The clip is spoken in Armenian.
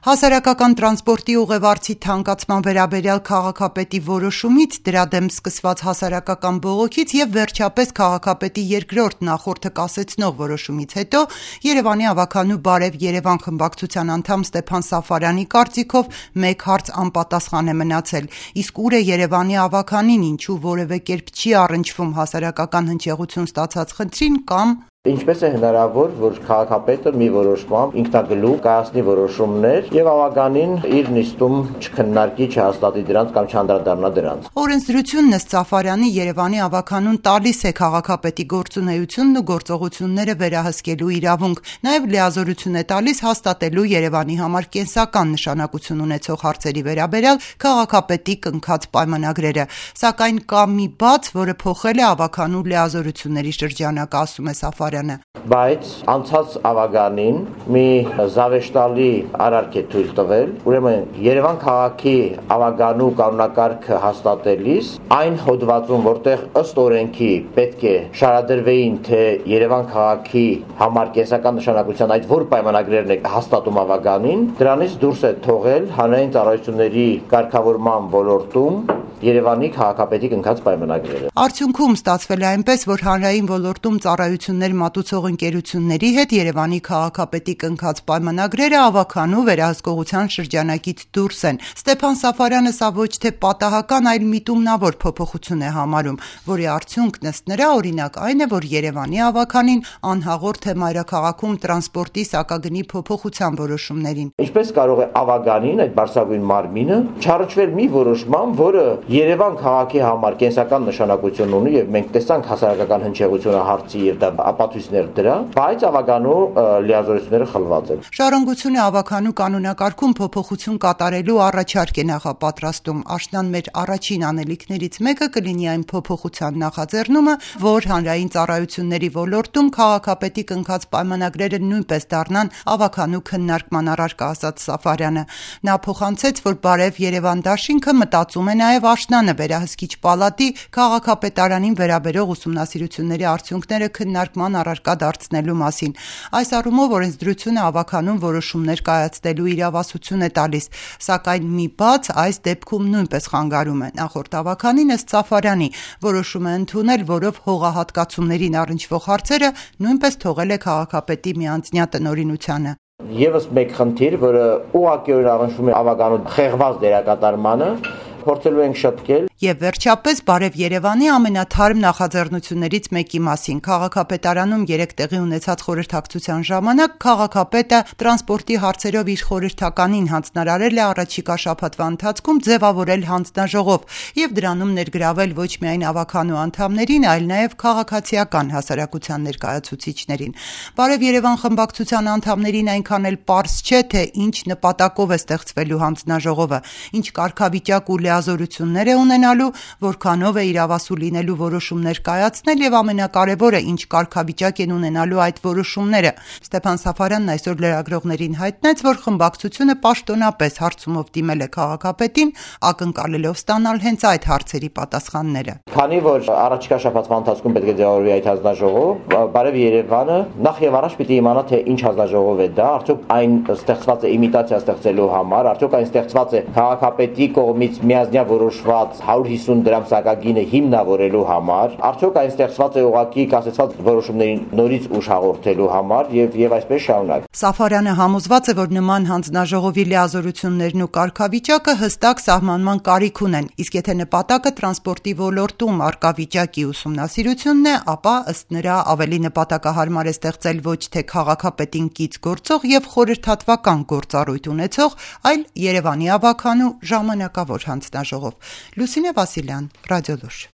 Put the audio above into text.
Հասարակական տրանսպորտի ուղևարցի թանկացման վերաբերյալ քաղաքապետի որոշումից, դրա դեմ սկսված հասարակական բողոքից եւ վերջապես քաղաքապետի երկրորդ նախորդը կասեցնող որոշումից հետո Երևանի ավականու Բարև Երևան խմբակցության անդամ Ստեփան Սաֆարյանի կարծիքով մեկ հարց անպատասխան է մնացել. իսկ ուր է Երևանի ավականին, ինչու որևէ կերպ չի առնչվում հասարակական հնչեղություն ստացած խնդրին կամ Ինչպես է հնարավոր, որ քաղաքապետը մի որոշմամբ ինքնագլուխ կայացնի որոշումներ եւ ավականին իր նիստում չքննարկի, չհաստատի դրանց կամ չանդրադառնա դրանց։ Օրենսդրությունն ըստ Սաֆարյանի Երևանի ավականուն տալիս է քաղաքապետի գործունեությունն ու գործողությունները վերահսկելու իրավունք, նաեւ լիազորություն է տալիս հաստատելու Երևանի համար կենսական նշանակություն ունեցող հարցերի վերաբերյալ քաղաքապետի կնքած պայմանագրերը, սակայն կա մի բաց, որը փոխել է ավականու լիազորությունների շրջանակը, ասում է Սաֆարյանը։ Բայց անցած ավականին մի զավեշտալի արարք է թույլ տվել, ուրեմն Երևան քաղաքի ավականու կանոնակարգը հաստատելիս այն հոդվածում, որտեղ ըստ օրենքի պետք է շարադրվեին, թե Երևան քաղաքի համար կենսական նշանակության այդ որ պայմանագրերն է հաստատում ավականին, դրանից դուրս է թողել հանրային ծառայությունների կարգավորման ոլորտում Երևանի քաղաքապետի կնքած պայմանագրերը։ Արդյունքում ստացվել է այնպես, որ հանրային ոլորտում ծառայություններ մատուցող ընկերությունների հետ Երևանի քաղաքապետի կնքած պայմանագրերը ավականու վերահսկողության շրջանակից դուրս են։ Ստեփան Սաֆարյանը սա ոչ թե պատահական, այլ միտումնավոր փոփոխություն է համարում, որի արդյունքն ըստ նրա օրինակ այն է, որ Երևանի ավականին անհաղորդ է մայրաքաղաքում տրանսպորտի սակագնի փոփոխության որոշումներին։ Ինչպես կարող է ավականին այդ բարձրագույն մարմինը չառաջվել մի որոշման, որը Երևան քաղաքի համար կենսական նշանակություն ունի եւ մենք տեսանք հասարակական հնչեղությունը հարցի եւ դա ապացույցներ դրա, բայց ավականու լիազորությունները խլված են։ Ժառանգությունը ավականու կանոնակարգում փոփոխություն կատարելու առաջարկ է նախապատրաստում։ Աշնան մեր առաջին անելիքներից մեկը կլինի այն փոփոխության նախաձեռնումը, որ հանրային ծառայությունների ոլորտում քաղաքապետի կնքած պայմանագրերը նույնպես դառնան ավականու քննարկման առարկա, ասաց Սաֆարյանը։ Նա փոխանցեց, որ Բարև Երևան դաշինքը մտածում է նաեւ աշնանը վերահսկիչ պալատի քաղաքապետարանին վերաբերող ուսումնասիրությունների արդյունքները քննարկման առարկա դարձնելու մասին։ Այս առումով օրենսդրությունը ավականուն որոշումներ կայացնելու իրավասություն է տալիս, սակայն մի բաց այս դեպքում նույնպես խանգարում է։ Նախորդ ավականին ըստ Սաֆարյանի որոշում է ընդունել, որով հողահատկացումներին առնչվող հարցերը նույնպես թողել է քաղաքապետի միանձնյա տնօրինությանը։ Եվս մեկ խնդիր, որը ուղղակիորեն առնչվում է ավականու խեղված դերակատարմանը, փորձելու ենք շտկել։ Եվ վերջապես Բարև Երևանի ամենաթարմ նախաձեռնություններից մեկի մասին։ Քաղաքապետարանում 3 տեղի ունեցած խորհրդակցության ժամանակ քաղաքապետը տրանսպորտի հարցերով իր խորհրդականին հանձնարարել է առաջիկա շաբաթվա ընթացքում ձևավորել հանձնաժողով եւ դրանում ներգրավել ոչ միայն ավականու անդամներին, այլ նաեւ քաղաքացիական հասարակության ներկայացուցիչներին։ Բարև Երևան խմբակցության անդամներին այնքան էլ պարզ չէ, թե ինչ նպատակով է ստեղծվելու հանձնաժողովը, ինչ կարգավիճակ ու լիազորություններ է ունենալու, որքանով է իրավասու լինելու որոշումներ կայացնել եւ ամենակարևորը ինչ կարգավիճակ են ունենալու այդ որոշումները։ Ստեփան Սաֆարյանն այսօր լրագրողներին հայտնեց, որ խմբակցությունը պաշտոնապես հարցումով դիմել է քաղաքապետին, ակնկալելով ստանալ հենց այդ հարցերի պատասխանները։ Քանի որ առաջիկա շաբաթվա ընթացքում պետք է ձևավորվի այդ հանձնաժողով, Բարև Երևանը նախ եւ առաջ պիտի իմանա, թե ինչ հանձնաժողով է դա, արդյոք այն ստեղծված է իմիտացիա ստեղծելու համար, արդյոք այն ստեղծված է քաղաքապետի կողմից միանձնյա որոշված 150 դրամ սակագինը հիմնավորելու համար, արդյոք այն ստեղծված է ուղղակի կասեցված որոշումներին նորից ուժ հաղորդելու համար եւ այսպես շարունակ։ Սաֆարյանը համոզված է, որ նման հանձնաժողովի լիազորություններն ու կարգավիճակը հստակ սահմանման կարիք ունեն, իսկ եթե նպատակը տրանսպորտի ոլորտում առկա վիճակի ուսումնասիրությունն է, ապա ըստ նրա ավելի նպատակահարմար է ստեղծել ոչ թե քաղաքապետին կից գործող եւ խորհրդատվական գործառույթ ունեցող, այլ Երևանի ավականու ժամանակավոր հանձնաժողով։ Լուսինե Վասիլյան, Ռադիոլուր։